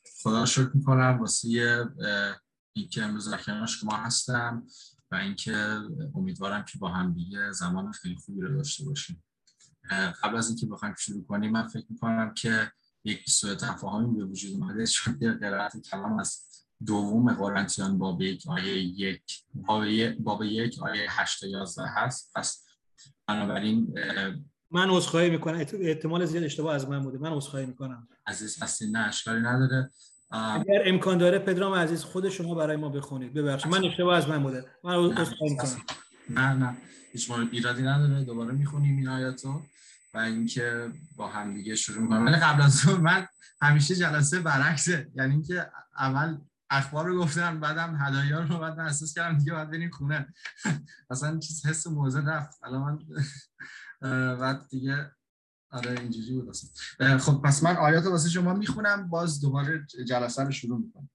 خدا رو شکر میکنم واسه اینکه امروز در کنار شما هستم و اینکه امیدوارم که با هم دیگه زمان خیلی خوبی رو داشته باشیم. قبل از اینکه بخوایم شروع کنیم من فکر میکنم که یک سوء تفاهمی به وجود اومده، چون قرائت کلام از دوم قرنتیان باب 1 آیه 8 تا 11 هست. پس بنابراین من عذرخواهی میکنم، احتمال زیاد اشتباه از من بوده، من عذرخواهی میکنم. عزیز هستین، نه اشکالی نداره. اگر امکان داره پدرام عزیز خود شما برای ما بخونید. ببخشید من اشتباه از من بوده، من عذرخواهی میکنم. نه هیچ ایرادی نداره، دوباره میخونیم این آیاتو و اینکه با هم دیگه شروع میکنیم. ولی قبل از اون من همیشه جلسه برعکسه، یعنی اینکه اول اخبار رو گفتم بعدم هدایا رو، بعد من احساس کردم دیگه باید بریم خونه. اصلا چیز حس موزه رفت الان من بعد دیگه آره اینجوری بود اصلا. خب پس من آیات واسه شما میخونم، باز دوباره جلسه رو شروع میکنم.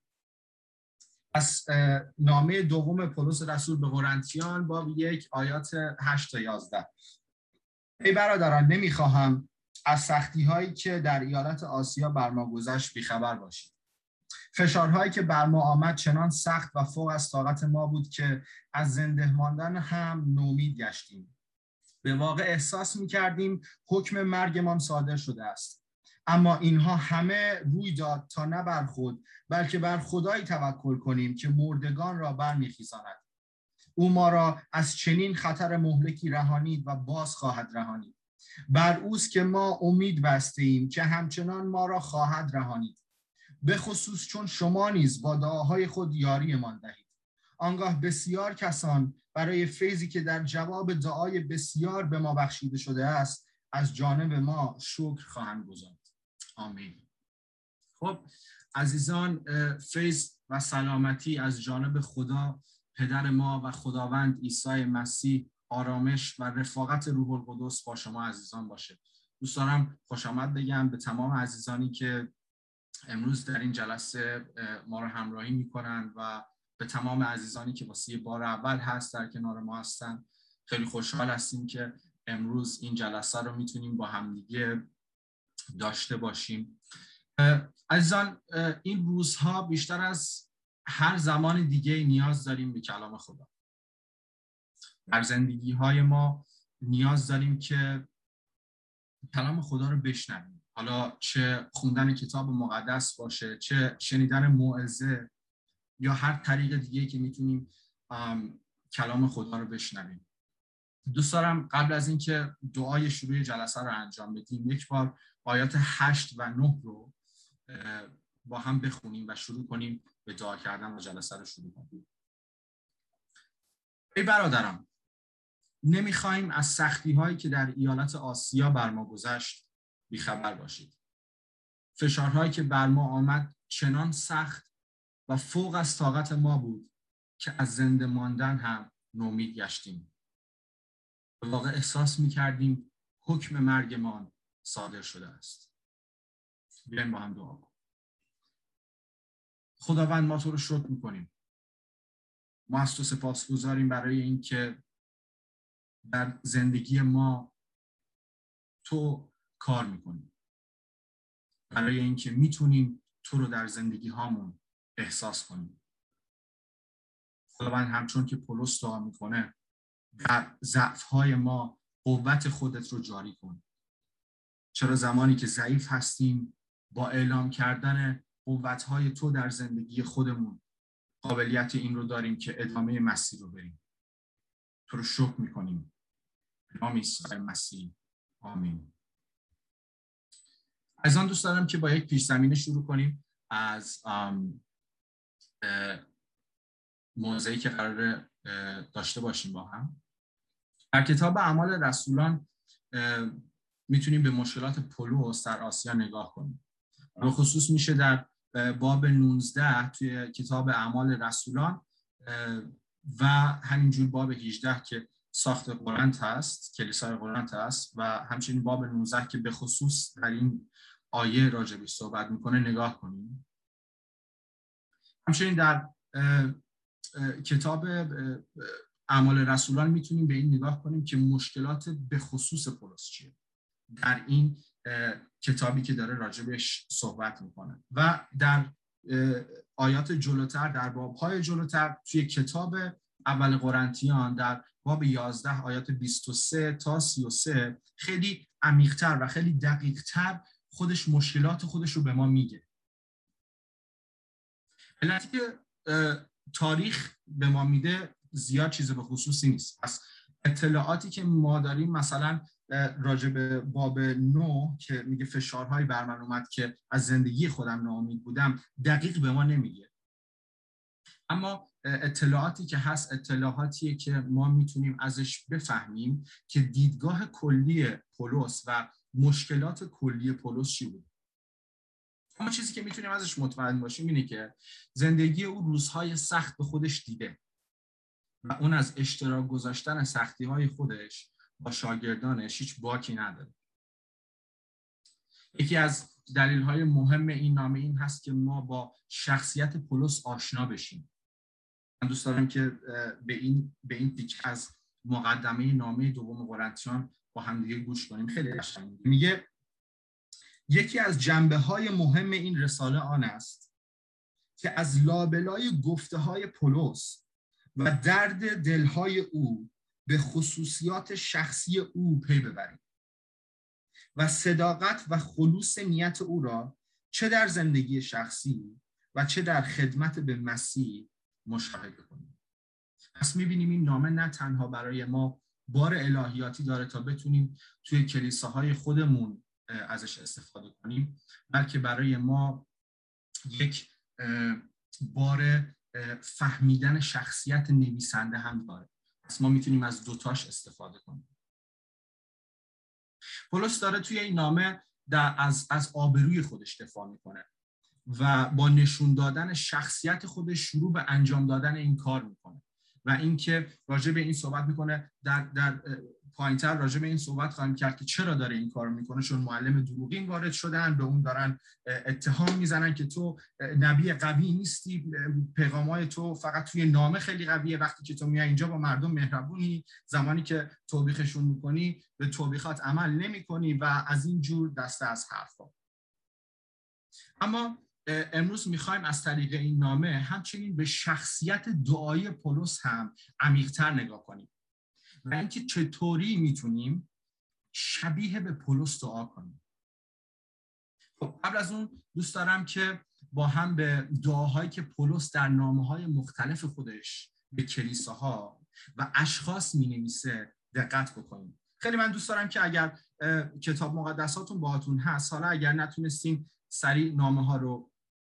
پس نامه دوم پولس رسول به قرنتیان باب 1 آیات 8 تا 11. ای برادران، نمیخواهم از سختی هایی که در ایالت آسیا بر ما گذشت بیخبر باشید. فشارهایی که بر ما آمد چنان سخت و فوق از طاقت ما بود که از زنده ماندن هم نومید گشتیم. به واقع احساس می‌کردیم حکم مرگمان صادر شده است. اما اینها همه روی داد تا نه بر خود بلکه بر خدایی توکل کنیم که مردگان را برمیخیزاند. او ما را از چنین خطر مهلکی رهانید و باز خواهد رهانید. بر اوست که ما امید بسته ایم که همچنان ما را خواهد رهانید، به خصوص چون شما نیز با دعاهای خود یاریمان دهید. آنگاه بسیار کسان برای فیضی که در جواب دعای بسیار به ما بخشیده شده است از جانب ما شکر خواهند گزارد. آمین. خب عزیزان، فیض و سلامتی از جانب خدا پدر ما و خداوند عیسی مسیح، آرامش و رفاقت روح القدس با شما عزیزان باشه. دوست دارم خوش آمد بگم به تمام عزیزانی که امروز در این جلسه ما رو همراهی میکنن و به تمام عزیزانی که واسه بار اول هست در کنار ما هستن. خیلی خوشحال هستیم که امروز این جلسه رو میتونیم با همدیگه داشته باشیم. عزیزان، این روزها بیشتر از هر زمان دیگه نیاز داریم به کلام خدا. در زندگی های ما نیاز داریم که کلام خدا رو بشنویم، حالا چه خوندن کتاب مقدس باشه، چه شنیدن موعظه یا هر طریق دیگه که میتونیم کلام خدا رو بشنویم. دوست دارم قبل از اینکه دعای شروع جلسه رو انجام بدیم یک بار آیات 8 و 9 رو با هم بخونیم و شروع کنیم به دعا کردن و جلسه رو شروع کنیم. ای برادران، نمیخوایم از سختی هایی که در ایالت آسیا بر ما گذشت بیخبر باشید. فشارهایی که بر ما آمد چنان سخت و فوق از طاقت ما بود که از زنده ماندن هم نومید گشتیم. به واقع احساس می‌کردیم حکم مرگمان صادر شده است. بیایم با هم دعا کنیم. خداوند، ما تو رو شکر می‌کنیم. ما از تو سپاسگزاریم برای اینکه در زندگی ما تو کار می‌کنی. برای اینکه می‌تونیم تو رو در زندگی هامون احساس کنیم. خداوند، همچون که پولس دعا می‌کنه، در ضعف‌های ما قوت خودت رو جاری کن. چرا زمانی که ضعیف هستیم با اعلام کردن قوت‌های تو در زندگی خودمون قابلیت این رو داریم که ادامه مسیر رو بریم. تو رو شکر می‌کنیم. به نام عیسی مسیح. آمین. از آن دوست دارم که با یک پیش‌زمینه شروع کنیم از موضوعی که قراره داشته باشیم با هم. در کتاب اعمال رسولان میتونیم به مشکلات پولس در آسیا نگاه کنیم. به خصوص میشه در باب 19 توی کتاب اعمال رسولان و همینجور باب 18 که ساخت قرنت هست، کلیسای قرنت هست، و همچنین باب 19 که به خصوص در این آیه راجبش صحبت میکنه نگاه کنیم. همچنین در کتاب اعمال رسولان میتونیم به این نگاه کنیم که مشکلات به خصوص پولس چیه. در این کتابی که داره راجبش صحبت میکنه. و در آیات جلوتر، در بابهای جلوتر، توی کتاب اول قرنتیان در باب 11 آیات 23 تا 33 خیلی عمیق‌تر و خیلی دقیق‌تر خودش مشکلات خودش رو به ما میگه. علتی که تاریخ به ما میده زیاد چیز به خصوصی نیست. پس اطلاعاتی که ما داریم مثلا راجع به باب 9 که میگه فشارهایی بر من اومد که از زندگی خودم ناامید بودم، دقیق به ما نمیگه. اما اطلاعاتی که هست اطلاعاتیه که ما میتونیم ازش بفهمیم که دیدگاه کلی پولس و مشکلات کلی پولس چی بود. اما چیزی که میتونیم ازش مطمئن باشیم اینه که زندگی او روزهای سخت به خودش دیده و اون از اشتراک گذاشتن سختی‌های خودش با شاگردانش هیچ باکی نداره. یکی از دلایل مهم این نامه این هست که ما با شخصیت پولس آشنا بشیم. من دوست دارم که به این تیکه از مقدمه نامه دوم قرنتیان با هم دیگه گوش کنیم. خیلی قشنگه. میگه یکی از جنبه‌های مهم این رساله آن است که از لابلای گفته‌های پولس و درد دلهای او به خصوصیات شخصی او پی ببریم و صداقت و خلوص نیت او را چه در زندگی شخصی و چه در خدمت به مسیح مشاهده کنیم. پس می‌بینیم این نامه نه تنها برای ما بار الهیاتی داره تا بتونیم توی کلیساهای خودمون ازش استفاده کنیم، بلکه برای ما یک بار فهمیدن شخصیت نویسنده هم داره. پس ما میتونیم از دوتاش استفاده کنیم. پولس داره توی این نامه از آبروی خودش دفاع میکنه و با نشون دادن شخصیت خودش شروع به انجام دادن این کار میکنه و اینکه راجع به این صحبت میکنه. در پایینتر راجع به این صحبت خواهیم کرد که چرا داره این کار میکنه، چون معلم دروغین وارد شدن، به اون دارن اتهام میزنن که تو نبی قوی نیستی، پیغامای تو فقط توی نامه خیلی قویه، وقتی که تو میای اینجا با مردم مهربونی، زمانی که توبیخشون میکنی به توبیخات عمل نمیکنی و از این جور دسته از حرفا. اما امروز میخوایم از طریق این نامه همچنین به شخصیت دعایی پولس هم عمیق‌تر نگاه کنیم و اینکه چطوری میتونیم شبیه به پولس دعا کنیم. خب قبل از اون دوست دارم که با هم به دعاهایی که پولس در نامه‌های مختلف خودش به کلیساها و اشخاص مینویسه دقت بکنیم. خیلی من دوست دارم که اگر کتاب مقدساتون باهاتون هست، حالا اگر نتونستین سریع نامه‌ها رو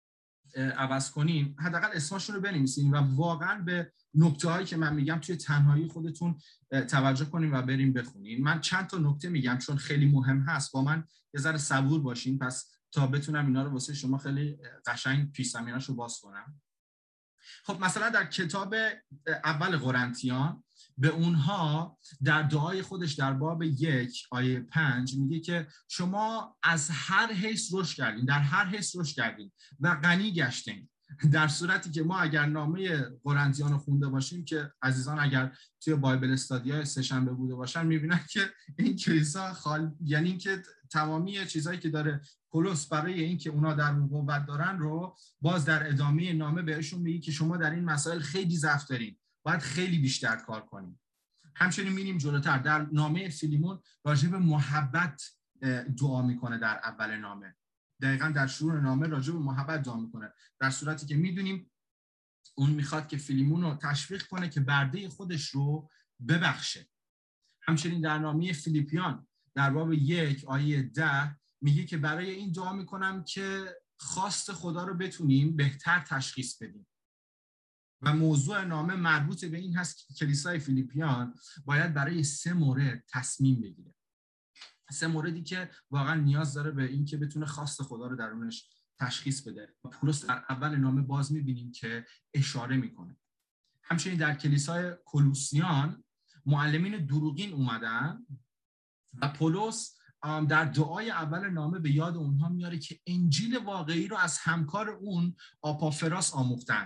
عوض کنین، حداقل اسمشون رو بنویسین و واقعا به نکته‌هایی که من میگم توی تنهایی خودتون توجه کنین و بریم بخونین. من چند تا نکته میگم چون خیلی مهم هست، با من یه ذره صبور باشین پس تا بتونم اینا رو واسه شما خیلی قشنگ پیش زمینه‌اشو باز کنم. خب مثلا در کتاب اول قرنتیان به اونها در دعای خودش در باب 1 آیه 5 میگه که شما از هر حیث رشد کردین، در هر حیث رشد کردین و غنی گشتین. در صورتی که ما اگر نامه قرنتیان رو خونده باشیم که عزیزان اگر توی بایبل استادیای سه‌شنبه بوده باشن میبینن که این کلیسا یعنی اینکه تمامی چیزایی که داره پولس برای اینکه اونا در قوت دارن رو باز در ادامه نامه بهشون میگه که شما در این مسائل خیلی ضعف دارین، باید خیلی بیشتر کار کنیم. همچنین می‌بینیم جلوتر در نامه فیلیمون راجع به محبت دعا میکنه. در اول نامه دقیقاً در شروع نامه راجع به محبت دعا میکنه، در صورتی که میدونیم اون میخواد که فیلیمون رو تشویق کنه که برده خودش رو ببخشه. همچنین در نامه فیلیپیان در باب 1 آیه 10 میگه که برای این دعا میکنم که خواست خدا رو بتونیم بهتر تشخیص بدیم و موضوع نامه مربوط به این هست که کلیسای فیلیپیان باید برای 3 مورد تصمیم بگیره. 3 موردی که واقعا نیاز داره به این که بتونه خواست خدا رو درونش تشخیص بده. پولس در اول نامه باز میبینیم که اشاره میکنه. همچنین در کلیسای کولوسیان معلمین دروغین اومدن و پولس در دعای اول نامه به یاد اونها میاره که انجیل واقعی رو از همکار اون آپافراس آموختن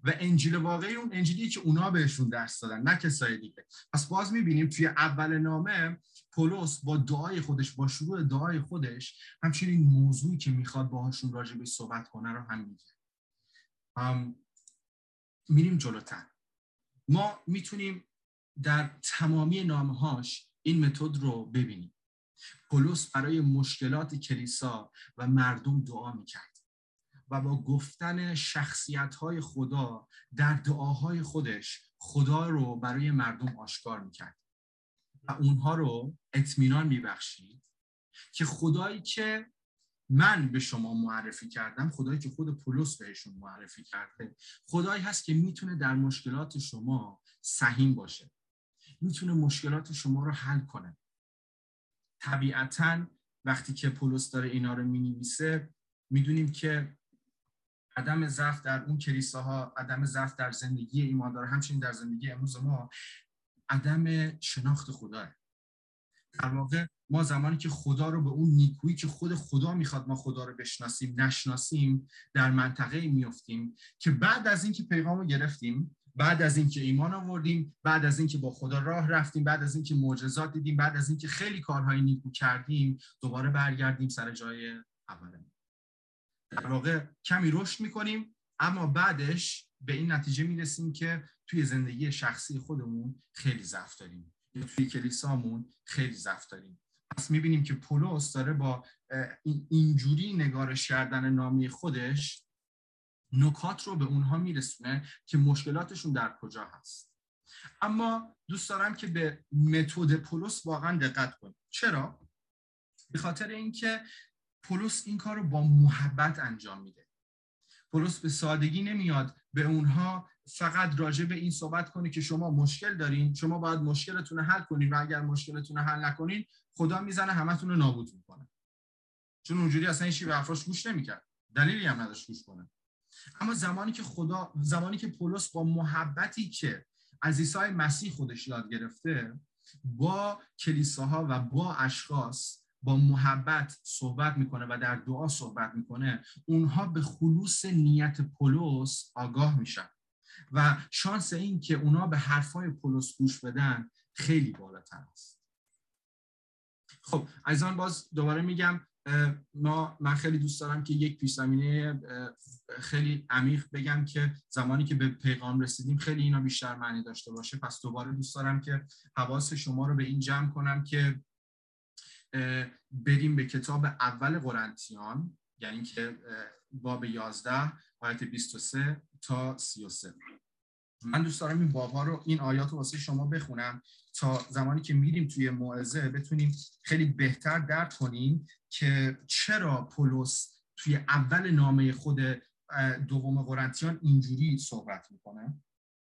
و انجیل واقعی اون انجیلی که اونا بهشون درس دادن، نه کسای دیگه. پس باز میبینیم توی اول نامه پولس با دعای خودش، با شروع دعای خودش، همچنین موضوعی که میخواد باهاشون راجع به صحبت کنه رو هم میگه. میریم جلوتر. ما میتونیم در تمامی نامه‌هاش این متد رو ببینیم. پولس برای مشکلات کلیسا و مردم دعا میکرد و با گفتن شخصیت‌های خدا در دعاهای خودش خدا رو برای مردم آشکار میکرد و اونها رو اطمینان میبخشید که خدایی که من به شما معرفی کردم، خدایی که خود پولس بهشون معرفی کرده، خدایی هست که میتونه در مشکلات شما سهیم باشه، میتونه مشکلات شما رو حل کنه. طبیعتاً وقتی که پولس داره اینا رو مینویسه، میدونیم که عدم ضعف در اون کلیساها، عدم ضعف در زندگی ایماندار، همچنین در زندگی امروز ما، عدم شناخت خداه. در واقع ما زمانی که خدا رو به اون نیکویی که خود خدا میخواد ما خدا رو بشناسیم نشناسیم، در منطقه میافتیم که بعد از اینکه پیغام رو گرفتیم، بعد از اینکه ایمان آوردیم، بعد از اینکه با خدا راه رفتیم، بعد از اینکه معجزات دیدیم، بعد از اینکه خیلی کارهای نیکو کردیم، دوباره برگردیم سر جای اولمون. در واقع کمی رشد میکنیم، اما بعدش به این نتیجه میرسیم که توی زندگی شخصی خودمون خیلی ضعف داریم، توی کلیسامون خیلی ضعف داریم. پس میبینیم که پولس داره با اینجوری نگارش کردن نامه خودش نکات رو به اونها میرسونه که مشکلاتشون در کجا هست. اما دوست دارم که به متد پولس واقعا دقت کنیم. چرا؟ به خاطر اینکه پولس این کار رو با محبت انجام میده. پولس به سادگی نمیاد به اونها فقط راجع به این صحبت کنه که شما مشکل دارین، شما باید مشکلتون رو حل کنین و اگر مشکلتون رو حل نکنین خدا میزنه همتون رو نابود میکنه. چون اونجوری اصلا هیچی به حرفاش گوش نمیکرد، دلیلی هم نداشت گوش کنه. اما زمانی که پولس با محبتی که از عیسی مسیح خودش یاد گرفته با کلیساها و با اشخاص با محبت صحبت میکنه و در دعا صحبت میکنه، اونها به خلوص نیت پولس آگاه میشن و شانس این که اونها به حرفای پولس گوش بدن خیلی بالاتر است. خب عزیزان، باز دوباره میگم من خیلی دوست دارم که یک پیش‌زمینه خیلی عمیق بگم که زمانی که به پیغام رسیدیم خیلی اینا بیشتر معنی داشته باشه. پس دوباره دوست دارم که حواس شما رو به این جمع کنم که بریم به کتاب اول قرنتیان، یعنی که باب 11 آیت 23 تا 33. من دوست دارم این باب‌ها رو، این آیات رو واسه شما بخونم تا زمانی که میریم توی موعظه بتونیم خیلی بهتر درک کنیم که چرا پولس توی اول نامه خود دوم قرنتیان اینجوری صحبت میکنه.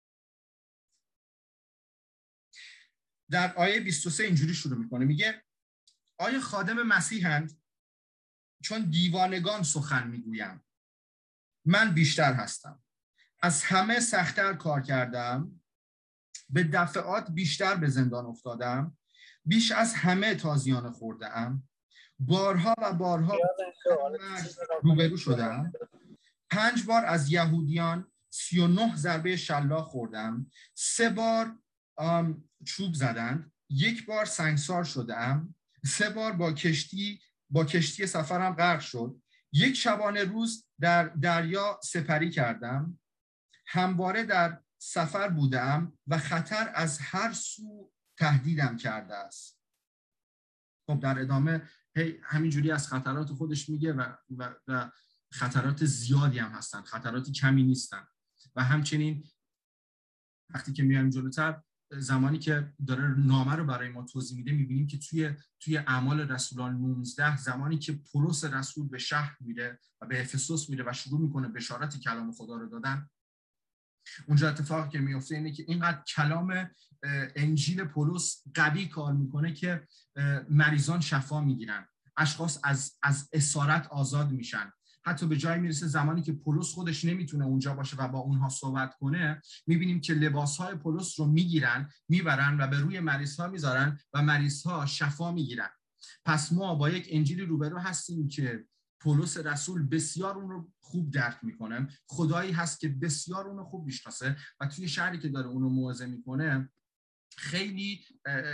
در آیه 23 اینجوری شروع میکنه، میگه آیا خادم مسیحند؟ چون دیوانگان سخن میگویم. من بیشتر هستم. از همه سخت‌تر کار کردم، به دفعات بیشتر به زندان افتادم، بیش از همه تازیانه خوردم، بارها و بارها روبرو شدم، 5 بار از یهودیان 39 ضربه شلاق خوردم، 3 بار چوب زدند، 1 بار سنگسار شدم، 3 بار با کشتی سفرم غرق شد، 1 شبانه روز در دریا سپری کردم، همواره در سفر بودم و خطر از هر سو تهدیدم کرده است. خب در ادامه همینجوری از خطرات خودش میگه و خطرات زیادی هم هستن، خطراتی کمی نیستن. و همچنین وقتی که میایم جلوتر، زمانی که داره نامه رو برای ما توضیح میده، میبینیم که توی اعمال رسولان 19 زمانی که پولس رسول به شهر میره و به افسوس میره و شروع میکنه بشارت کلام خدا رو دادن، اونجا اتفاقی که میفته اینه که اینقدر کلام انجیل پولس قوی کار میکنه که مریضان شفا میگیرن، اشخاص از اسارت آزاد میشن. حتی به جایی میرسه زمانی که پولس خودش نمیتونه اونجا باشه و با اونها صحبت کنه، میبینیم که لباسهای پولس رو میبرن و به روی مریضها میذارن و مریضها شفا میگیرن. پس ما با یک انجیلی روبرو هستیم که پولس رسول بسیار اون رو خوب درک میکنه. خدایی هست که بسیار اون رو خوب میشناسه و توی شهری که داره اون رو موعظه میکنه خیلی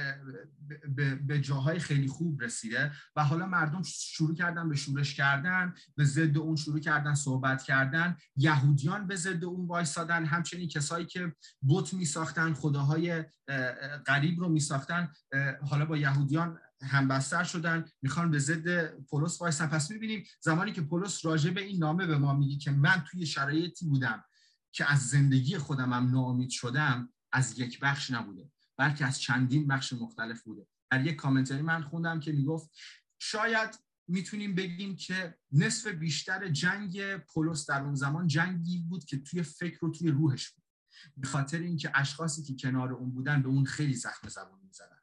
به جاهای خیلی خوب رسیده و حالا مردم شروع کردن به شورش کردن، به ضد اون شروع کردن صحبت کردن، یهودیان به ضد اون وایسادن، همچنین کسایی که بت میساختن، خداهای غریب رو میساختن، حالا با یهودیان همبستر شدن، میخوان به ضد پولس وایسن. پس میبینیم زمانی که پولس راجع به این نامه به ما میگه که من توی شرایطی بودم که از زندگی خودمم ناامید شدم، از یک بخش نبوده بلکه از چندین بخش مختلف بوده. در یک کامنتاری من خوندم که میگفت شاید میتونیم بگیم که نصف بیشتر جنگ پولس در اون زمان جنگی بود که توی فکر و توی روحش بود، به خاطر اینکه اشخاصی که کنار اون بودن به اون خیلی زخم زبون میزدن.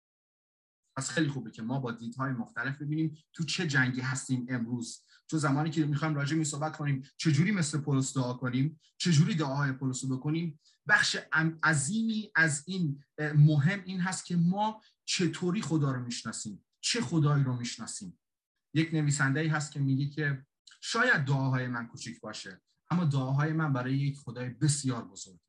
پس خیلی خوبه که ما با دیدهای مختلف ببینیم تو چه جنگی هستیم امروز. تو زمانی که میخوایم راجع به صحبت کنیم چجوری مثل پولس دعا کنیم، چجوری دعاهای پولس رو بکنیم، بخش عظیمی از این مهم این هست که ما چطوری خدا رو میشناسیم، چه خدایی رو میشناسیم. یک نویسنده‌ای هست که میگه که شاید دعاهای من کوچیک باشه اما دعاهای من برای یک خدای بسیار بزرگ.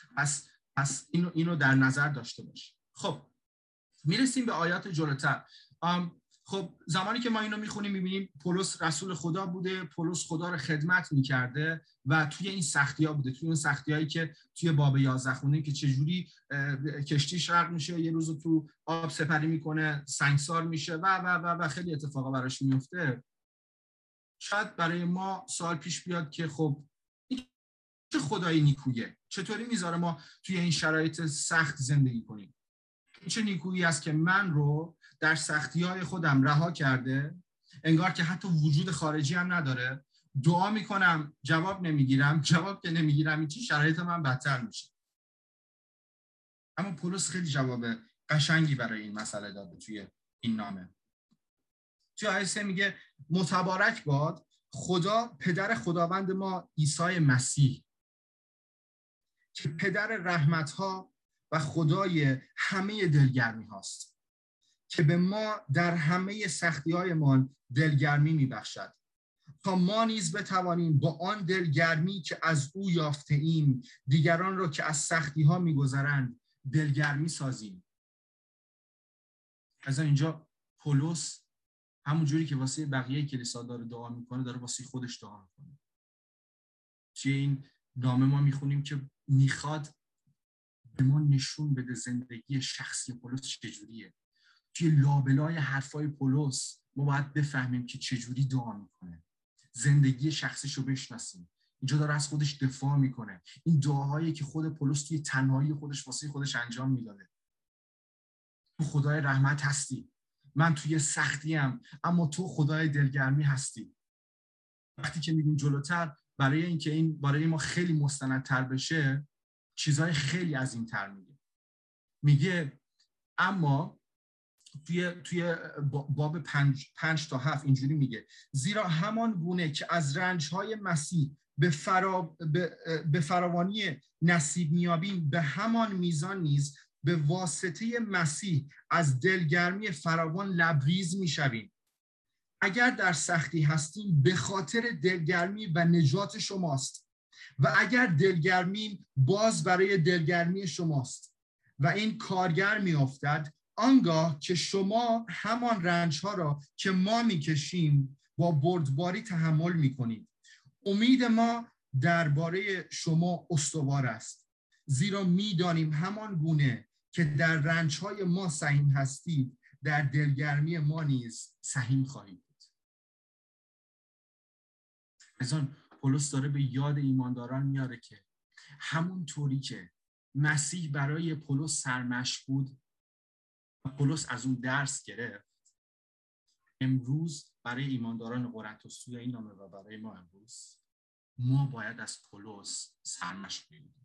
پس اینو در نظر داشته باش. خب میرسیم به آیات جلوتر. خب زمانی که ما اینو میخونیم میبینیم پولس رسول خدا بوده، پولس خدا رو خدمت میکرده و توی این سختی‌ها بوده، توی اون سختی‌هایی که توی باب 11 خونیم که چجوری کشتی غرق میشه، یه روز تو آب سپری میکنه، سنگسار میشه و خیلی اتفاقا براش میفته. شاید برای ما سوال پیش بیاد که خب این چه خدایی نیکویه؟ چطوری میذاره ما توی این شرایط سخت زندگی کنیم؟ چه نیکویی است که من رو در سختی‌های خودم رها کرده، انگار که حتی وجود خارجی هم نداره، دعا میکنم جواب نمیگیرم، جواب که نمیگیرم این چی شرایط من بدتر میشه. اما پولس خیلی جواب قشنگی برای این مسئله داده توی این نامه. توی آیه 3 میگه متبارک باد خدا پدر خداوند ما عیسی مسیح که پدر رحمت‌ها و خدای همه دلگرمی هاست، که به ما در همه سختی‌هایمان دلگرمی می‌بخشد تا ما نیز بتوانیم با آن دلگرمی که از او یافته ایم دیگران را که از سختی‌ها می‌گذرند دلگرمی سازیم. از اینجا پولس همون جوری که واسه بقیه کلیسا داره دعا میکنه داره واسه خودش دعا میکنه. توی این نامه ما میخونیم که میخواد به ما نشون بده زندگی شخصی پولس چجوریه. توی لابلای حرفای پولس ما باید بفهمیم که چجوری دعا میکنه، زندگی شخصیشو بشناسیم. اینجا داره از خودش دفاع میکنه. این دعاهایی که خود پولس توی تنهایی خودش واسه خودش انجام میداده. تو خدای رحمت هستی، من توی سختیم اما تو خدای دلگرمی هستی. وقتی که میگیم جلوتر برای اینکه این برای ما خیلی مستندتر بشه چیزای خیلی عظیم‌تر میگه اما توی باب 5 تا 7 اینجوری میگه زیرا همان گونه که از رنج‌های مسیح به فراوانی نصیب میابیم به همان میزان نیز به واسطه مسیح از دلگرمی فراوان لبریز میشویم. اگر در سختی هستیم به خاطر دلگرمی و نجات شماست و اگر دلگرمیم باز برای دلگرمی شماست و این کارگر میافتد آنگاه که شما همان رنج‌ها را که ما میکشیم با بردباری تحمل میکنید. امید ما درباره شما استوار است، زیرا میدانیم همان گونه که در رنج‌های ما سهیم هستید در دلگرمی ما نیز سهیم خواهید بود. از آن پولس داره به یاد ایمانداران میاره که همون طوری که مسیح برای پولس سرمشق بود و پولس از اون درس گرفت، امروز برای ایمانداران قرنتوس توی این نامه و برای ما امروز ما باید از پولس سرمشق بگیریم.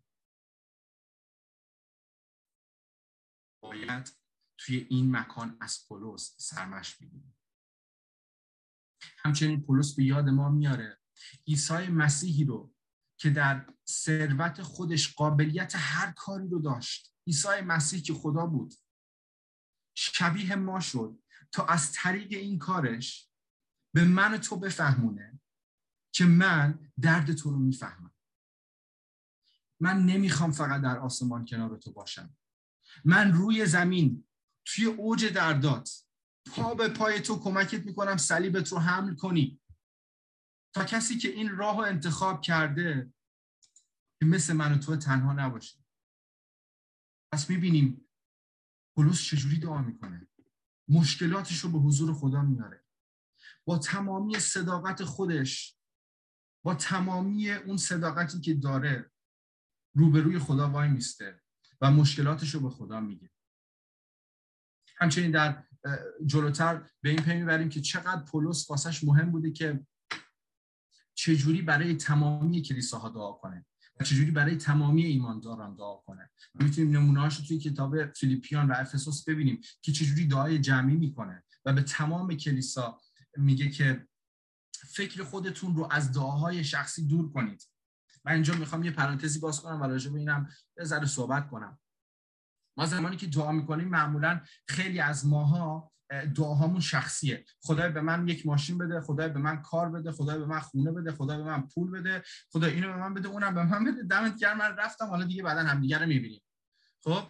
باید توی این مکان از پولس سرمشق بگیریم. همچنین پولس به یاد ما میاره عیسی مسیحی رو که در ثروت خودش قابلیت هر کاری رو داشت، عیسی مسیح که خدا بود شبیه ما شد تا از طریق این کارش به من و تو بفهمونه که من درد تو رو میفهمم. من نمیخوام فقط در آسمان کنار تو باشم. من روی زمین توی اوج دردات پا به پای تو کمکت میکنم صلیبت رو حمل کنی تا کسی که این راه رو انتخاب کرده که مثل من و تو تنها نباشه. پس میبینیم پولس چجوری دعا میکنه، مشکلاتش رو به حضور خدا میاره، با تمامی صداقت خودش، با تمامی اون صداقتی که داره روبروی خدا وای میسته و مشکلاتش رو به خدا میگه. همچنین در جلوتر به این پی میبریم که چقدر پولس واسش مهم بوده که چجوری برای تمامی کلیساها دعا کنه و چجوری برای تمامی ایمانداران دعا کنه. میتونیم نمونه‌هاش رو توی کتاب فیلیپیان و افسوس ببینیم که چجوری دعای جمعی میکنه و به تمام کلیسا میگه که فکر خودتون رو از دعاهای شخصی دور کنید. من اینجا میخوام یه پرانتزی باز کنم و راجع به اینم یه ذره صحبت کنم. ما زمانی که دعا میکنیم معمولا خیلی از ماها دعاهامون شخصیه. خدای به من یک ماشین بده، خدای به من کار بده، خدای به من خونه بده، خدای به من پول بده، خدای اینو به من بده، اونم به من بده، دمت گرم من رفتم، حالا دیگه بعداً همدیگه رو میبینیم. خب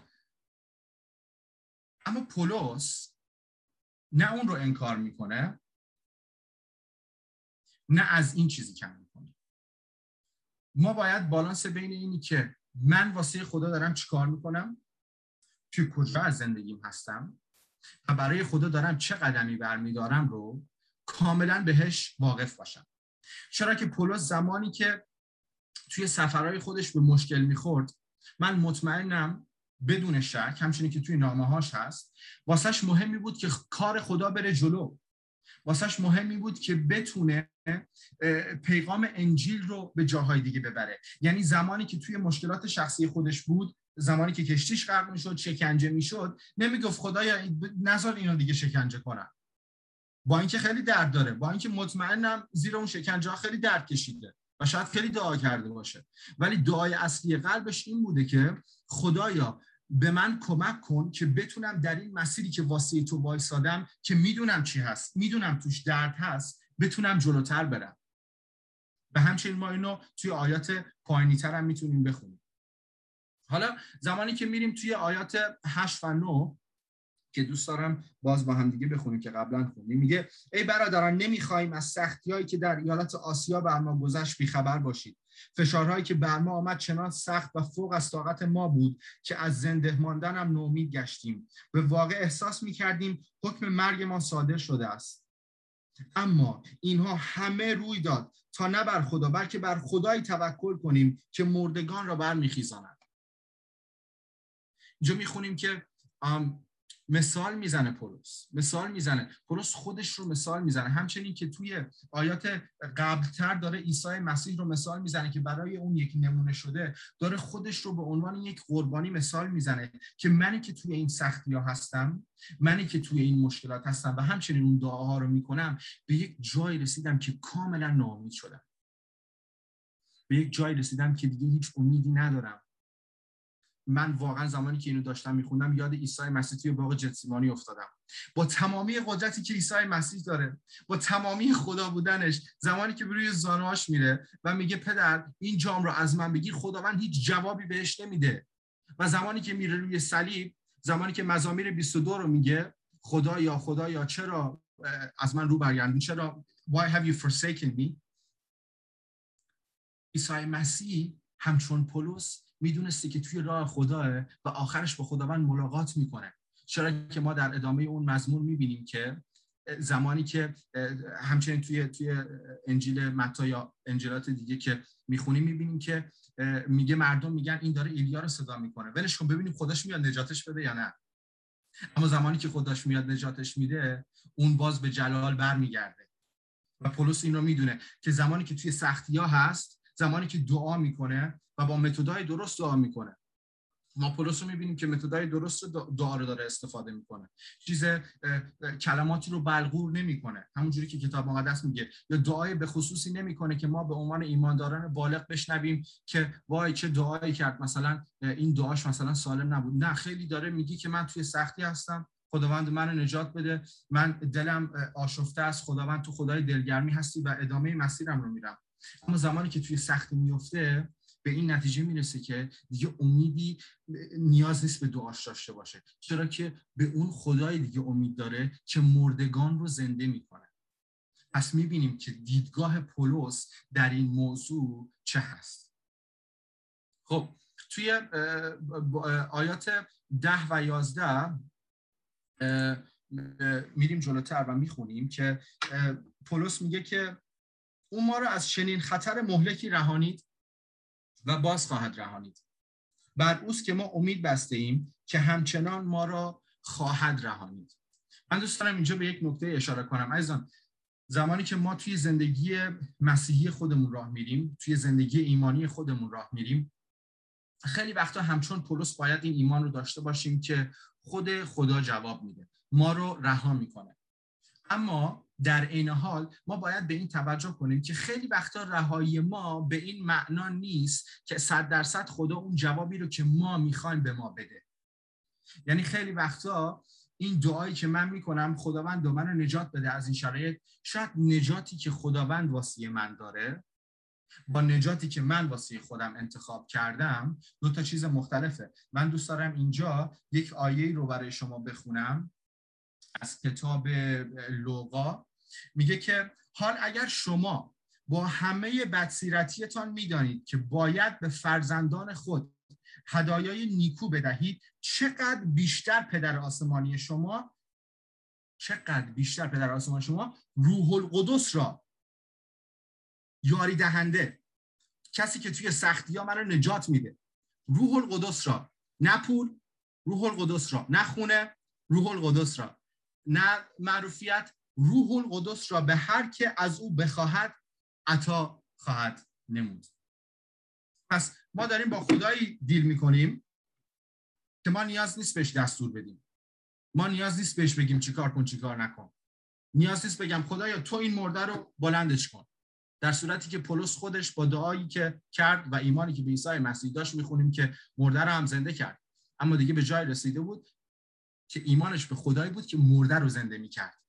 اما پولس نه اون رو انکار میکنه، نه از این چیزی کم میکنه. ما باید بالانس بین اینی که من واسه خدا دارم چیکار میکنم، توی کجا از زندگیم هستم و برای خدا دارم چه قدمی برمیدارم رو کاملا بهش واقف باشم. چرا که پولس زمانی که توی سفرهای خودش به مشکل میخورد، من مطمئنم بدون شک، همچنین که توی نامه‌هاش هست، واسش مهمی بود که کار خدا بره جلو. واسش مهمی بود که بتونه پیغام انجیل رو به جاهای دیگه ببره. یعنی زمانی که توی مشکلات شخصی خودش بود، زمانی که کشتیش غرق میشد، شکنجه میشد، نمیگفت خدایا نذار اینو دیگه شکنجه کنم، با اینکه خیلی درد داره، با اینکه مطمئنم زیر اون شکنجه ها خیلی درد کشیده و شاید خیلی دعا کرده باشه، ولی دعای اصلی قلبش این بوده که خدایا به من کمک کن که بتونم در این مسیری که واسه تو وایسادم که میدونم چی هست، میدونم توش درد هست، بتونم جلوتر برم. و همچنین ما اینو توی آیات پایینی‌تر هم میتونیم بخونیم. حالا زمانی که میریم توی آیات 8 و 9 که دوست دارم باز با هم دیگه بخونیم که قبلا خوندیم، میگه ای برادران نمیخوایم از سختی‌هایی که در ایالت آسیا بر ما گذشت بیخبر باشید. فشارهایی که بر ما آمد چنان سخت و فوق از طاقت ما بود که از زنده ماندن هم نومید گشتیم. به واقع احساس میکردیم حکم مرگ ما صادر شده است. اما اینها همه روی داد تا نه بر خدا بلکه بر خدایی توکل کنیم که مردگان را برمیخیزاند. اینجا میخونیم که مثال میزنه پولس خودش رو مثال میزنه. همچنین که توی آیات قبلتر داره عیسی مسیح رو مثال میزنه که برای اون یک نمونه شده، داره خودش رو به عنوان یک قربانی مثال میزنه که منی که توی این سختی‌ها هستم، منی که توی این مشکلات هستم و همچنین اون دعاها رو میکنم، به یک جای رسیدم که کاملا ناامید شدم، به یک جای رسیدم که دیگه هیچ امیدی ندارم. من واقعا زمانی که اینو داشتم میخوندم یاد عیسی مسیح توی باغ گتسیمانی افتادم. با تمامی قدرتی که عیسی مسیح داره، با تمامی خدا بودنش، زمانی که روی زانوهاش میره و میگه پدر این جام رو از من بگیر، خداوند هیچ جوابی بهش نمیده. و زمانی که میره روی صلیب، زمانی که مزامیر 22 رو میگه خدایا چرا از من رو برگردوندی، چرا why have you forsaken me، عیسی مسیح همچون پولس میدونسته که توی راه خداه و آخرش با خداوند ملاقات میکنه. چرا که ما در ادامه اون مضمون میبینیم که زمانی که همچنین توی انجیل متی یا انجیلات دیگه که میخونیم میبینیم که میگه مردم میگن این داره ایلیا رو صدا میکنه، ولش کن ببینیم خودش میاد نجاتش بده یا نه. اما زمانی که خودش میاد نجاتش میده، اون باز به جلال برمیگرده. و پولس این رو میدونه که زمانی که توی سختی‌ها هست، زمانی که دعا میکنه و با متدای درست دعا میکنه. ما پولس رو میبینیم که متدای درست دعا رو داره استفاده میکنه، کلماتی رو بلغور نمیکنه، همونجوری که کتاب مقدس میگه، یا دعای به خصوصی نمیکنه که ما به عنوان ایمانداران بالغ بشنویم که وای چه دعایی کرد، مثلا این دعاش مثلا سالم نبود. نه، خیلی داره میگه که من توی سختی هستم خداوند منو نجات بده، من دلم آشفته است، خداوند تو خدای دلگرمی هستی و ادامه مسیرم رو میرم. اما زمانی که توی سختی میفته به این نتیجه میرسه که دیگه امیدی نیاز نیست به دعاش داشته باشه، چرا که به اون خدای دیگه امید داره که مردگان رو زنده میکنه. پس میبینیم که دیدگاه پولس در این موضوع چه هست. خب توی آیات 10 و 11 میریم جلوتر و میخونیم که پولس میگه که اون ما رو از چنین خطر مهلکی رهانید و باز خواهد رهانید. بر اوست که ما امید بسته ایم که همچنان ما را خواهد رهانید. من دوست دارم اینجا به یک نکته اشاره کنم. عزیزان، زمانی که ما توی زندگی مسیحی خودمون راه میریم، توی زندگی ایمانی خودمون راه میریم، خیلی وقتا همچون پولس باید این ایمان رو داشته باشیم که خود خدا جواب میده، ما رو رها میکنه. اما در عین حال ما باید به این توجه کنیم که خیلی وقتا رهایی ما به این معنا نیست که 100% خدا اون جوابی رو که ما میخوایم به ما بده. یعنی خیلی وقتا این دعایی که من میکنم خداوند منو نجات بده از این شرایط، شاید نجاتی که خداوند واسه من داره با نجاتی که من واسه خودم انتخاب کردم دو تا چیز مختلفه. من دوست دارم اینجا یک آیه رو برای شما بخونم از کتاب لوقا. میگه که حال اگر شما با همه بدسیرتیتان میدانید که باید به فرزندان خود هدایای نیکو بدهید، چقدر بیشتر پدر آسمانی شما روح القدس را یاری دهنده، کسی که توی سختی ها من رو نجات میده، روح القدس را، نه پول، روح القدس را، نه خونه، روح القدس را، نه معروفیت، روح القدس را به هر که از او بخواهد عطا خواهد نمود. پس ما داریم با خدایی دیل میکنیم که ما نیاز نیست بهش دستور بدیم، ما نیاز نیست بهش بگیم چیکار کن چیکار نکن، نیاز نیست بگم خدایا تو این مرده رو بلندش کن. در صورتی که پولس خودش با دعایی که کرد و ایمانی که به عیسی مسیح داشت میخونیم که مرده رو هم زنده کرد، اما دیگه به جای رسیده بود که ایمانش به خدایی بود که مرده رو زنده میکرد.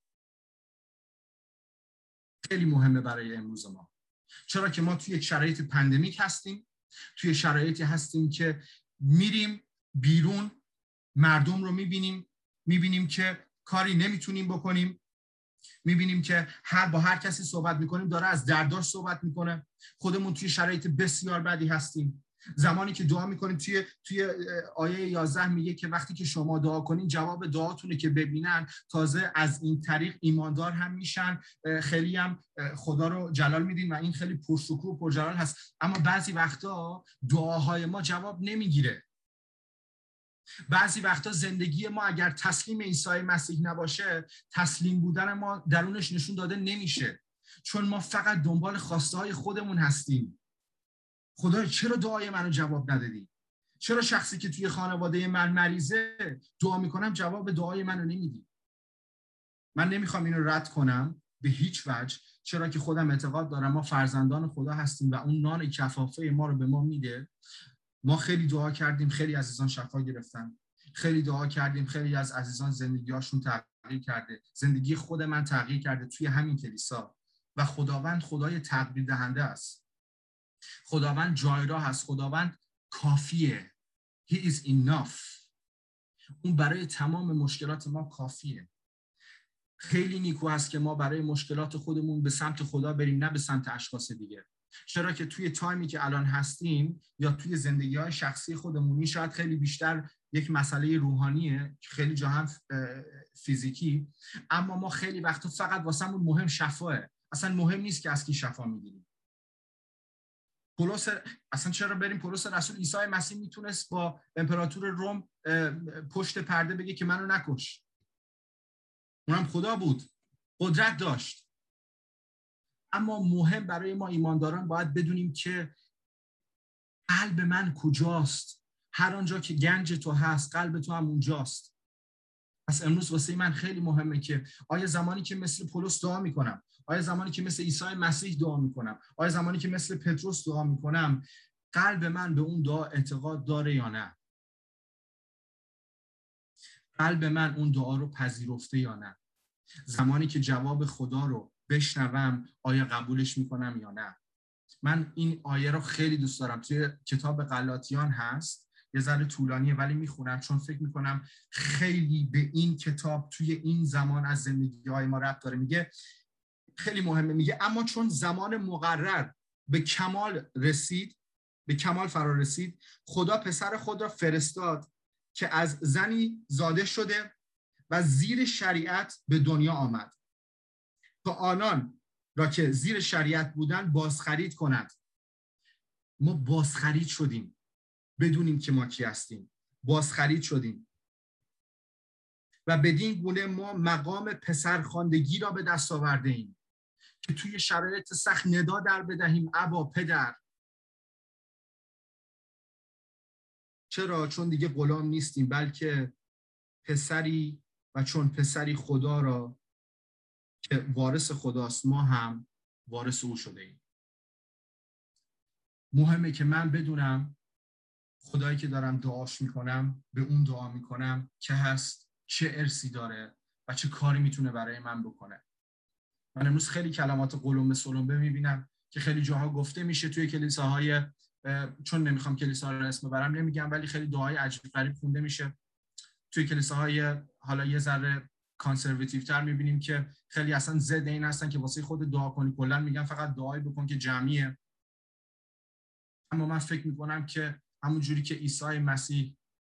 خیلی مهمه برای امروز ما، چرا که ما توی یک شرایط پندمیک هستیم، توی شرایطی هستیم که میریم بیرون مردم رو میبینیم که کاری نمیتونیم بکنیم، میبینیم که با هر کسی صحبت میکنیم داره از درداش صحبت میکنه، خودمون توی شرایط بسیار بدی هستیم. زمانی که دعا میکنیم توی آیه 11 میگه که وقتی که شما دعا کنین جواب دعاتونه که ببینن، تازه از این طریق ایماندار هم میشن، خیلی هم خدا رو جلال میدین و این خیلی پرشکوه و پرجلال هست. اما بعضی وقتا دعاهای ما جواب نمیگیره، بعضی وقتا زندگی ما اگر تسلیم عیسی مسیح نباشه، تسلیم بودن ما درونش نشون داده نمیشه، چون ما فقط دنبال خواسته های خودمون هستیم. خدا چرا دعای منو جواب ندادی؟ چرا شخصی که توی خانواده من مریضه دعا میکنم جواب دعای منو نمیدی؟ من نمیخوام اینو رد کنم به هیچ وجه، چرا که خودم اعتقاد دارم ما فرزندان خدا هستیم و اون نان کفافه ما رو به ما میده. ما خیلی دعا کردیم، خیلی عزیزان شفا گرفتن، خیلی دعا کردیم، خیلی از عزیزان زندگی‌هاشون تغییر کرده، زندگی خود من تغییر کرده توی همین کلیسا. و خداوند خدای تغییر دهنده است، خداوند جایراه است، خداوند کافیه. He is enough. اون برای تمام مشکلات ما کافیه. خیلی نیکو است که ما برای مشکلات خودمون به سمت خدا بریم، نه به سمت اشخاص دیگه. چرا که توی تایمی که الان هستیم یا توی زندگی‌های شخصی خودمونی شاید خیلی بیشتر یک مسئله روحانیه، خیلی جا هم فیزیکی، اما ما خیلی وقتا فقط واسمون مهم شفاه، اصلا مهم نیست که از کی شفا میگیریم. پولس اصلا چرا بریم پولس رسول عیسی مسیح میتونست با امپراتور روم پشت پرده بگه که منو نکش، اونم خدا بود، قدرت داشت. اما مهم برای ما ایمانداران باید بدونیم که قلب من کجاست. هر آنجا که گنج تو هست قلب تو هم اونجاست. پس امروز واسه من خیلی مهمه که آیا زمانی که مثل پولس دعا میکنم، آیا زمانی که مثل عیسی مسیح دعا میکنم، آیا زمانی که مثل پتروس دعا میکنم، قلب من به اون دعا اعتقاد داره یا نه؟ قلب من اون دعا رو پذیرفته یا نه. زمانی که جواب خدا رو بشنوم آیا قبولش میکنم یا نه. من این آیه رو خیلی دوست دارم، توی کتاب غلاطیان هست، یه ذره طولانیه ولی میخونم چون فکر میکنم خیلی به این کتاب توی این زمان از زندگی های ما ربط داره. میگه خیلی مهمه، میگه اما چون زمان مقرر به کمال فرا رسید، خدا پسر خود را فرستاد که از زنی زاده شده و زیر شریعت به دنیا آمد تا آنان را که زیر شریعت بودن بازخرید کند. ما بازخرید شدیم، بدونیم که ما کی هستیم، بازخرید شدیم و بدین گونه ما مقام پسرخواندگی را به دست آورده ایم که توی شرایط سخت ندا در بدهیم ابا پدر. چرا؟ چون دیگه غلام نیستیم بلکه پسری، و چون پسری خدا را که وارث خداست ما هم وارث او شده ایم. مهمه که من بدونم خدایی که دارم دعاش میکنم، به اون دعا میکنم که هست، چه ارثی داره و چه کاری میتونه برای من بکنه. من امروز خیلی کلمات قلمبه سلمبه میبینم که خیلی جاها گفته میشه توی کلیساهای، چون نمیخوام کلیسا رو اسم ببرم نمیگم، ولی خیلی دعای عجیب غریب خونده میشه توی کلیساهای حالا یه ذره کانسرواتیو تر. میبینیم که خیلی اصلا ضد این هستن که واسه خود دعا کنی، کلا میگن فقط دعایی بکن که جمعیه. اما من فکر میکنم که همون جوری که عیسی مسیح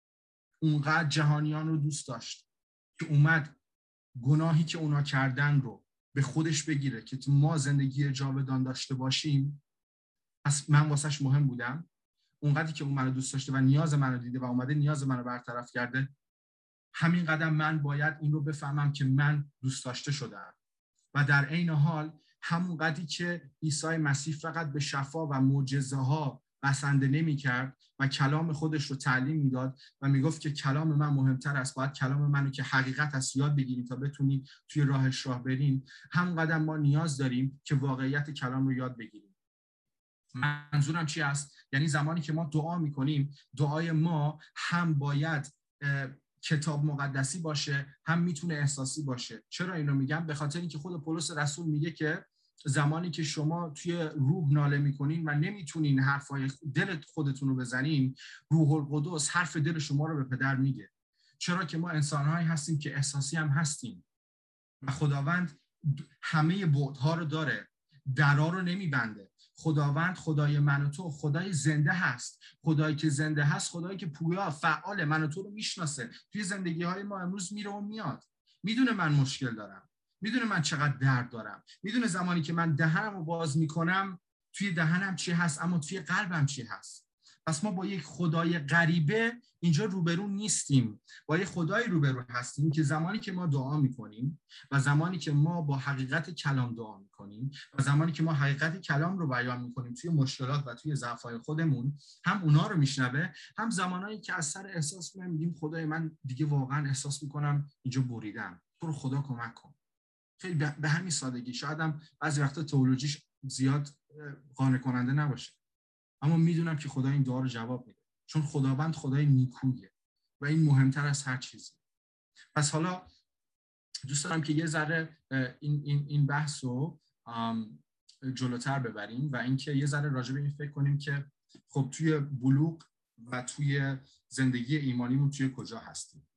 اونقدر جهانیان رو دوست داشت که اومد گناهی که اونا کردن رو به خودش بگیره که ما زندگی جاودان داشته باشیم، پس من واسش مهم بودم. اونقدری که اون منو دوست داشته و نیاز منو دیده و اومده نیاز منو برطرف کرده، همین قدم من باید این رو بفهمم که من دوست داشته شدم. و در عین حال همون قدری که عیسی مسیح فقط به شفا و معجزه ها بسنده نمی کرد و کلام خودش رو تعلیم میداد و میگفت که کلام من مهمتر است، باید کلام منو که حقیقت است یاد بگیریم تا بتونیم توی راهش راه بریم. همون قدم ما نیاز داریم که واقعیت کلام رو یاد بگیریم. منظورم چی است؟ یعنی زمانی که ما دعا میکنیم، دعای ما هم باید کتاب مقدسی باشه، هم میتونه احساسی باشه. چرا اینو میگم؟ به خاطر اینکه خود پولس رسول میگه که زمانی که شما توی روح ناله میکنین و نمیتونین حرفای دل خودتون رو بزنین، روح القدس حرف دل شما رو به پدر میگه. چرا که ما انسانهایی هستیم که احساسی هم هستیم و خداوند همه بعدها رو داره، درا رو نمیبنده. خداوند خدای من و تو خدای زنده هست. خدایی که زنده هست خدایی که پویا فعال من و تو رو میشناسه. توی زندگی های ما امروز میره و میاد، میدونه من مشکل دارم، میدونه من چقدر درد دارم، میدونه زمانی که من دهنم رو باز میکنم توی دهنم چی هست اما توی قلبم چی هست. پس ما با یک خدای غریبه اینجا روبرو نیستیم، با یک خدای روبرو هستیم که زمانی که ما دعا میکنیم و زمانی که ما با حقیقت کلام دعا میکنیم و زمانی که ما حقیقت کلام رو بیان میکنیم توی مشکلات و توی ضعف‌های خودمون، هم اونا رو میشنوه، هم زمانایی که از سر احساس میگیم خدای من دیگه واقعا احساس میکنم اینجا بریدم، تو رو خدا کمک کن. خیلی به همین سادگی. شاید هم بعضی وقتا تئولوژیش زیاد قانع کننده نباشه، اما میدونم که خدا این دعا رو جواب میده، چون خداوند خدای نیکویه و این مهمتر از هر چیزی. پس حالا دوست دارم که یه ذره این بحث رو جلوتر ببریم و اینکه یه ذره راجع به این فکر کنیم که خب توی بلوغ و توی زندگی ایمانیمون توی کجا هستیم.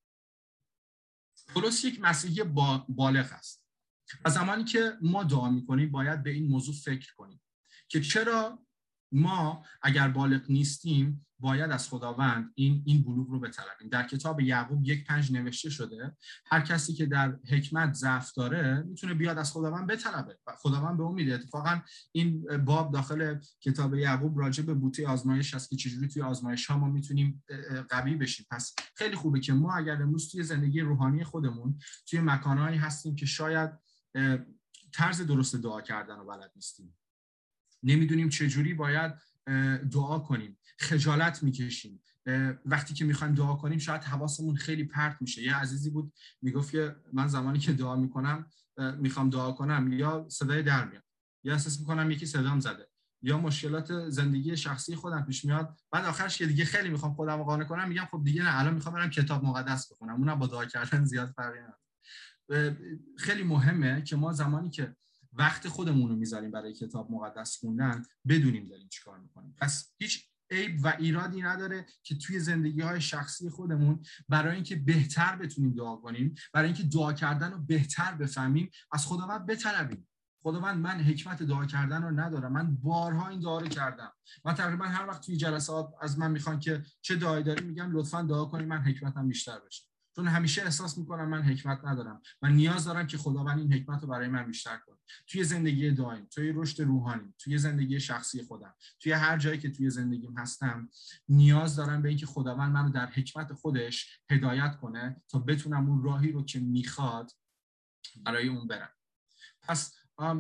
پولس یک مسیحی بالغ است و زمانی که ما دعا میکنیم باید به این موضوع فکر کنیم که چرا ما اگر بالغ نیستیم باید از خداوند این بلوغ رو بطلبیم. در کتاب یعقوب 1:5 نوشته شده هر کسی که در حکمت ضعف داره میتونه بیاد از خداوند بطلبه و خداوند به اون میده. اتفاقا این باب داخل کتاب یعقوب راجع به بوته آزمایش هست که چجوری توی آزمایش ها ما میتونیم قوی بشیم. پس خیلی خوبه که ما اگر امروز توی زندگی روحانی خودمون توی مکانهایی هستیم که شاید طرز درست دعا کردن رو بلد نیستیم، نمیدونیم چجوری باید دعا کنیم، خجالت میکشیم، وقتی که میخوایم دعا کنیم شاید حواسمون خیلی پرت میشه. یه عزیزی بود میگفت که من زمانی که دعا میکنم میخوام دعا کنم یا صدای در میاد یا احساس میکنم یکی صدام زده یا مشکلات زندگی شخصی خودم پیش میاد، بعد آخرش که دیگه خیلی میخوام خودم رو قانع کنم میگم خب دیگه نه، الان میخوام برم کتاب مقدس بخونم، اونم با دعا کردن زیاد فرقی نداره. خیلی مهمه که ما زمانی که وقت خودمون رو میذاریم برای کتاب مقدس خوندن بدونیم داریم چیکار میکنیم. پس هیچ عیب و ایرادی نداره که توی زندگی‌های شخصی خودمون برای اینکه بهتر بتونیم دعا کنیم، برای اینکه دعا کردن رو بهتر بفهمیم، از خداوند بطلبیم. خداوند من حکمت دعا کردن رو ندارم، من بارها این دعا رو کردم، من تقریبا هر وقت توی جلسات از من میخوان که چه دعایی داری میگم لطفاً دعا کنید من حکمتم بیشتر بشه، چون همیشه احساس میکنم من حکمت ندارم، من نیاز دارم که خداوند این حکمت رو برای من بیشتر کنه توی زندگی دائم، توی رشد روحانی، توی زندگی شخصی خودم، توی هر جایی که توی زندگیم هستم نیاز دارم به اینکه خداوند منو در حکمت خودش هدایت کنه تا بتونم اون راهی رو که میخواد برای اون برم. پس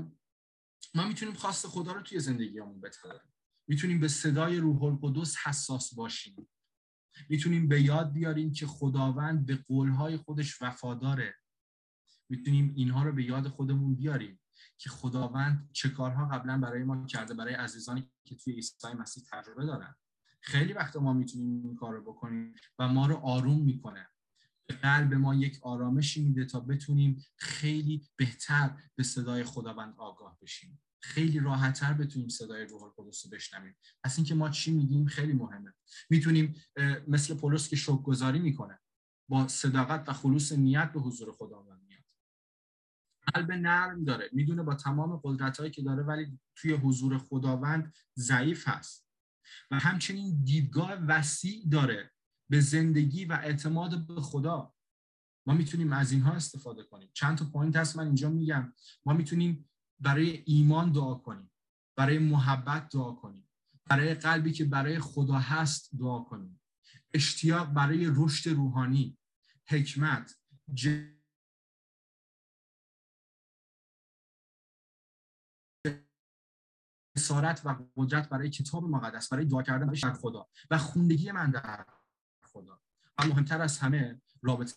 ما میتونیم خواست خدا رو توی زندگیمون بطلبیم، میتونیم به صدای روح القدس حساس باشیم، میتونیم به یاد بیاریم که خداوند به قولهای خودش وفاداره، میتونیم اینها رو به یاد خودمون بیاریم که خداوند چه کارها قبلا برای ما کرده، برای عزیزانی که توی عیسی مسیح تجربه دارن. خیلی وقتا ما میتونیم این کار رو بکنیم و ما رو آروم میکنه، به قلب ما یک آرامشی میده تا بتونیم خیلی بهتر به صدای خداوند آگاه بشیم، خیلی راحت‌تر بتونیم صدای روح القدس رو بشنویم. پس اینکه ما چی میگیم خیلی مهمه. میتونیم مثل پولس که شکرگزاری میکنه، با صداقت و خلوص نیت به حضور خداوند میاد، قلب نرم داره، میدونه با تمام قدرتایی که داره ولی توی حضور خداوند ضعیف هست، و همچنین دیدگاه وسیع داره به زندگی و اعتماد به خدا. ما میتونیم از اینها استفاده کنیم. چند تا پوینت هست من اینجا میگم. ما میتونیم برای ایمان دعا کنیم، برای محبت دعا کنیم، برای قلبی که برای خدا هست دعا کنیم، اشتیاق برای رشد روحانی، حکمت، جسارت و قدرت برای کتاب مقدس، برای دعا کردن برای خدا و خوندگی من در خدا، و مهمتر از همه رابطه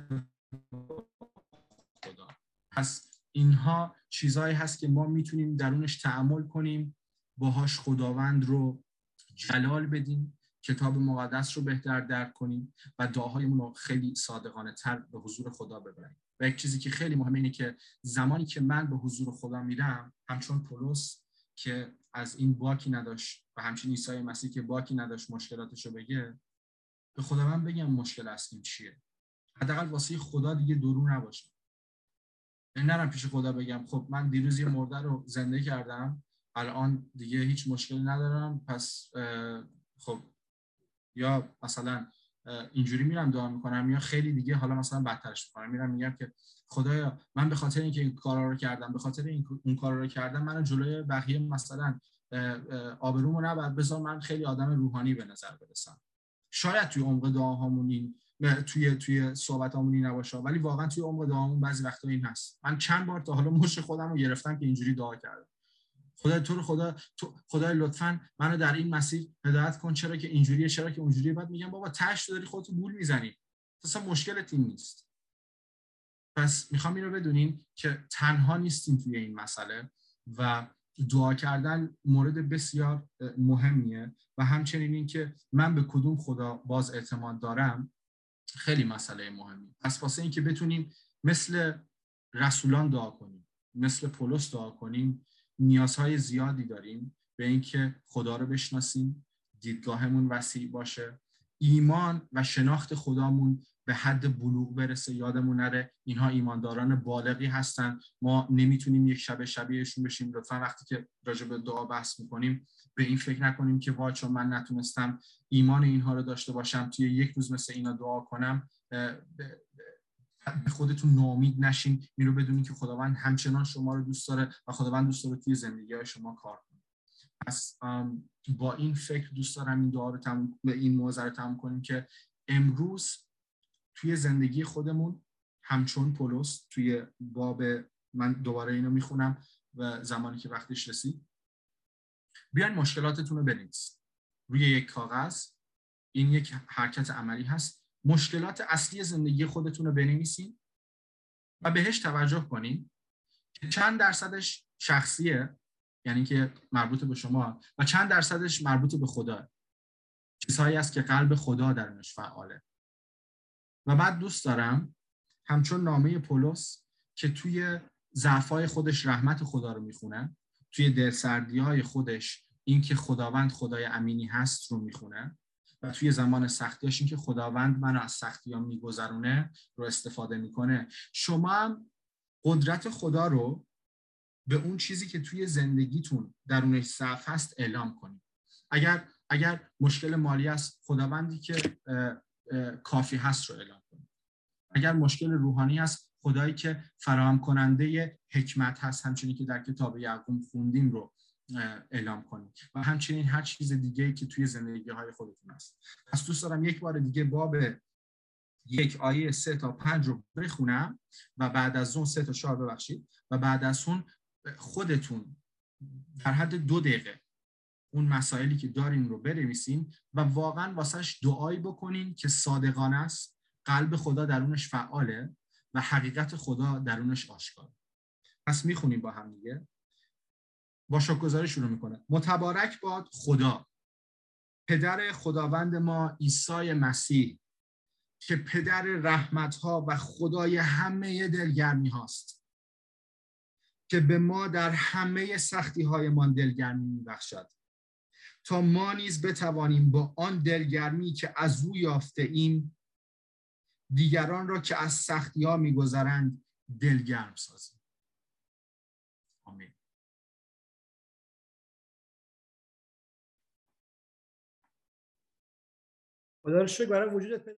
خدا. پس اینها چیزایی هست که ما میتونیم درونش تأمل کنیم، باهاش خداوند رو جلال بدیم، کتاب مقدس رو بهتر درک کنیم و دعاهایمون رو خیلی صادقانه تر به حضور خدا ببریم. و یک چیزی که خیلی مهمه اینه که زمانی که من به حضور خدا میرم، همچون پولس که از این باکی نداشت و همچنین عیسی مسیح که باکی نداشت مشکلاتش رو بگه، به خداوند بگم مشکل اصلیم چیه، حداقل واسه خدا دیگه درو نباشه. نرم پیش خدا بگم خب من دیروز یه مرده رو زنده کردم، الان دیگه هیچ مشکلی ندارم، پس خب یا مثلا اینجوری میرم دعا میکنم، یا خیلی دیگه حالا مثلا بدترش میکنم، میرم میگم که خدایا من به خاطر اینکه این کارا رو کردم، به خاطر اون کارا رو کردم، منو جلوی بقیه مثلا آبرومو نبر، بذار من خیلی آدم روحانی به نظر برسم. شاید توی عمق دعاهامون توی صحبتامون نباشه، ولی واقعا توی عمق دعاهامون بعضی وقتا این هست. من چند بار تا حالا مش خودم رو گرفتم که اینجوری دعا کردم، خدای لطفاً منو در این مسیر هدایت کن، چرا که اینجوریه، چرا که اونجوریه. بعد میگم بابا تاش داری خودت گول میزنی، اصلا مشکلت این نیست. پس میخوام اینو بدونین که تنها نیستیم توی این مسئله و دعا کردن مورد بسیار مهمیه، و همچنین این که من به کدوم خدا باز اعتماد دارم خیلی مسئله مهمی. پس واسه این که بتونیم مثل رسولان دعا کنیم، مثل پولس دعا کنیم، نیازهای زیادی داریم به اینکه خدا رو بشناسیم، دیدگاهمون وسیع باشه، ایمان و شناخت خدامون به حد بلوغ برسه، یادمون نره اینها ایمانداران بالغی هستن، ما نمیتونیم یک شب شبیهشون بشیم. لطفا وقتی که راجع به دعا بحث میکنیم به این فکر نکنیم که وای چون من نتونستم ایمان اینها رو داشته باشم توی یک روز مثل اینا دعا کنم به خودتون ناامید نشین. این رو بدونید که خداوند همچنان شما رو دوست داره و خداوند دوست داره توی زندگی‌های شما کار کنه. پس با این فکر دوست دارم این دعا رو این موضوع رو تموم کنیم که امروز توی زندگی خودمون همچون پولس توی باب، من دوباره اینو میخونم و زمانی که وقتش رسید، بیاین مشکلاتتون رو بنویسید روی یک کاغذ. این یک حرکت عملی هست. مشکلات اصلی زندگی خودتون رو بنویسین و بهش توجه کنین که چند درصدش شخصیه یعنی که مربوط به شما و چند درصدش مربوط به خدا. چیزهایی است که قلب خدا درونش فعاله. و بعد دوست دارم همچون نامه پولس که توی ضعف‌های خودش رحمت خدا رو میخونه، توی دلسردی‌های خودش این که خداوند خدای امینی هست رو میخونه و توی زمان سختیاش این که خداوند منو از سختیام میگذرونه رو استفاده میکنه. شما هم قدرت خدا رو به اون چیزی که توی زندگیتون درونش ضعف هست اعلام کنید. اگر مشکل مالی است، خداوندی که کافی هست رو اعلام کنید. اگر مشکل روحانی است، خدایی که فراهم کننده حکمت هست، همچنین که در کتاب یعقوب خوندیم رو اعلام کنید و همچنین هر چیز دیگه‌ای که توی زندگی های خودتون هست. پس دوست دارم یک بار دیگه باب 1 آیه 3 تا 5 رو بخونم و بعد از اون 3 تا 4 ببخشید و بعد از اون خودتون در حد 2 دقیقه اون مسائلی که دارین رو بنویسین و واقعا واسش دعایی بکنین که صادقانه است، قلب خدا درونش فعاله و حقیقت خدا درونش آشکاره. پس میخونیم با هم دیگه. با شکرگزاری شروع میکنه. متبارک باد خدا پدر خداوند ما عیسی مسیح که پدر رحمت‌ها و خدای همه دلگرمی هاست، که به ما در همه سختی‌هایمان دلگرمی می‌بخشد تا ما نیز بتوانیم با آن دلگرمی که از او یافته ایم دیگران را که از سختی‌ها می‌گذرند دلگرم سازیم. آمین. خدا رو شکر برای وجودت.